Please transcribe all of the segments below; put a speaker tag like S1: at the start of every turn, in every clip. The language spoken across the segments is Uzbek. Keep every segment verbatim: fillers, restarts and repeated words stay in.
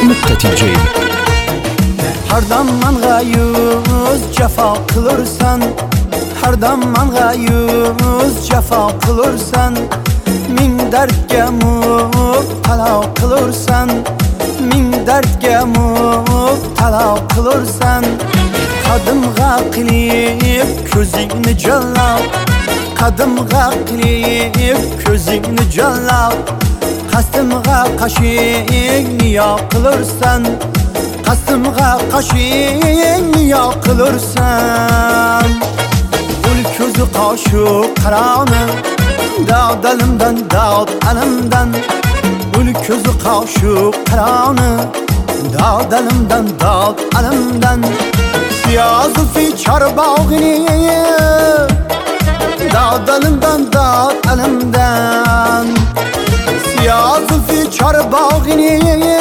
S1: nuqta tj.
S2: Har dam manga yuz jafo qilursan, har dam manga yuz jafo qilursan, ming dardga mubtalo qilursan, ming dardga mubtalo qilursan. Qadimga qilib ko'zingni jallab, qadimga qilib ko'zingni jallab, qasdimga qashingni yoqilursan, qasdimga qashingni yoqilursan. Ul ko'zi qoshiq qaroni, dod alimdan dod alimdan. Ul ko'zi qoshiq qaroni, dod alimdan dod alimdan. Siyozul fi charbog'ini, dod alimdan dod alimdan. Siyozul fi charbog'ini,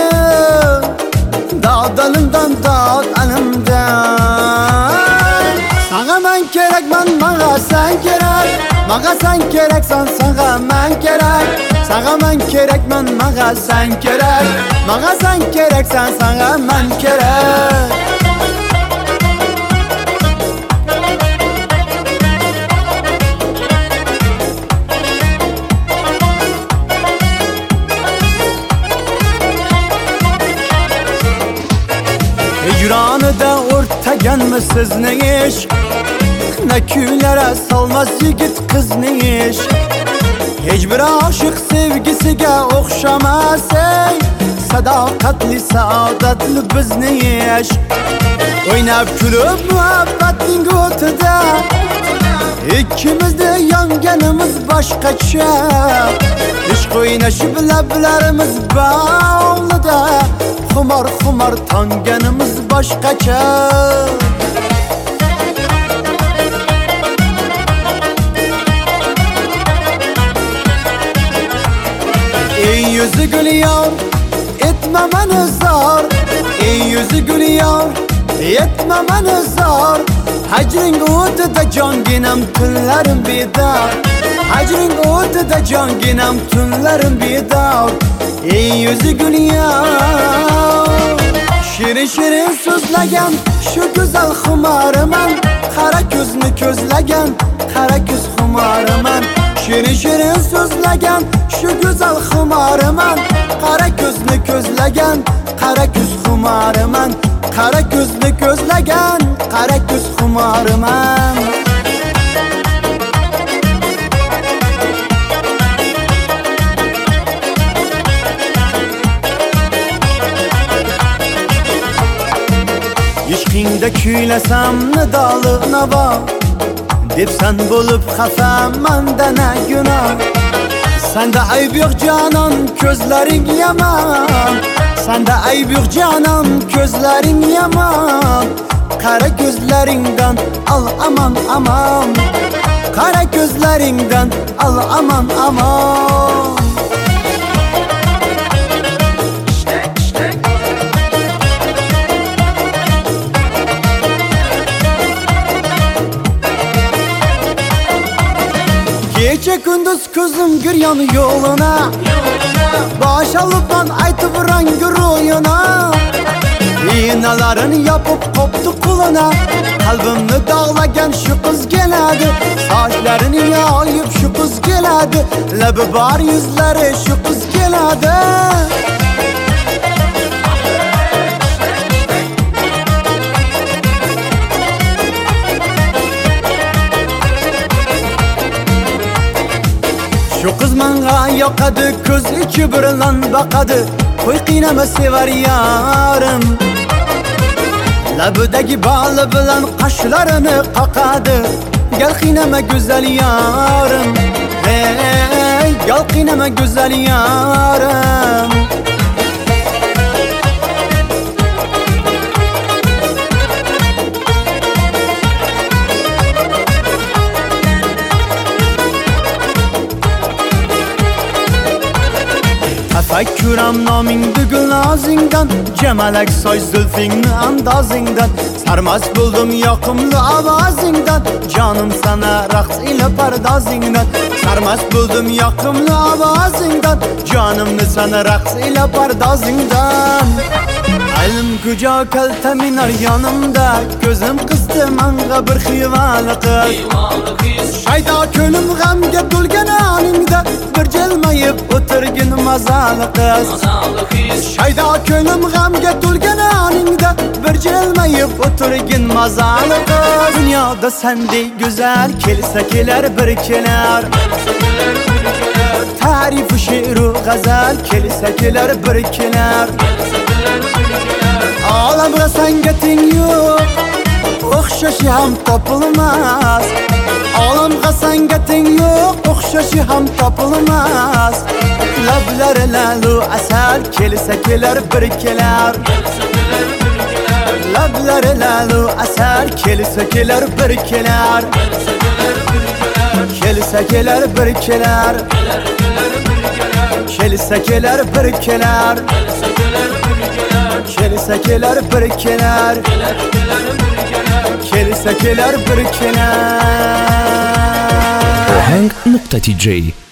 S2: dod alimdan dod alimdan. Sana men kerakman, manga sen kerak, manga sen keraksan, sana men kerak. Sana men kerakman, manga sen kerak, manga sen keraksan, sana men kerak. Hicranıda o'rtaganmi sizni ishq, ne kuylere salmaz yigit qizni ishq. Hech bir oshiq sevgisiga o'xshamas, sadoqatli saodatli bizni ishq. O'ynab kulib muhabbatning o'tida, ikkimizda yonganimiz boshqacha. Ishq o'ynashib lablarimiz bog'lida, xumor xumor tonganimiz boshqacha. Ey yüzü gül yar, etme beni zar. Ey yüzü gül yar, etme beni zar. Hacring o'tida jonginam tunlarim bedor, hacring o'tida jonginam tunlarim bedor. Ey yüzü gül yar, shirin shirin so'zlagan shu go'zal xumoriman. Qara ko'zni ko'zlagan, qara ko'z xumoriman. Shirin shirin so'zlagan shu go'zal xumoriman. Qara ko'zni ko'zlagan, qara ko'z xumoriman. Qara ko'zni ko'zlagan, qara ko'z xumoriman. Ishqingda kuylasam nidoli navo, debsan bo'lib xafam mandana gunoh. Senda ayb yo'q jonon, ko'zlaring yomon. Senda ayb yo'q jonon, ko'zlaring yomon. Qara ko'zlaringdan al aman aman, qara ko'zlaringdan al aman aman. Gece gündüz kızım giryan yoluna, baş alıp ben aytıp rangi royuna. İğnelerini yapıp koptu kuluna, kalbimni dağlagan şu kız geladi. Saçlarını yayıp şu kız geladi, lebi bar yüzleri şu kız geladi. Şu kız manga yoqadi, ko'z ichi bilan baqadi. Qo'y qiynama sevar yarim, labidagi bali bilan qashlarini qaqadi. Gel qiynama go'zal yarim, hey gel qiynama go'zal yarim. Tafakkuram noming bugun og'zingdan, jamalak soch zulfingni andozingdan. Sarmast bo'ldim yoqimli ovozingdan, jonim sana raqs ila pardozingdan. Sarmast bo'ldim yoqimli ovozingdan, jonimni sana raqs ila pardozingdan. Elim kucak elteminar yanımda, gözüm kıstı manga bir hivalı kız. Şayda könüm gamge dulgen anımda, bir jelmayıp oturgin mazalı kız. Şayda könüm gamge dulgen anımda, bir jelmayıp oturgin mazalı kız. Dünyada sendey güzel kelisekiler bir kenar, tarif şiiru gazel kelisekiler bir kenar. Ağlamda sengetin yok, okşaşı ham tapılmaz. Ağlamda sengetin yok, okşaşı ham tapılmaz. Lablar lalu asal kelisekiler bir kenar, lablar lalu asal kelisekiler bir kenar, kelisekiler bir kenar, kelisekiler bir kenar, kelisekiler bir kenar, kelisekiler bir kenar.
S1: Ohang nokta tj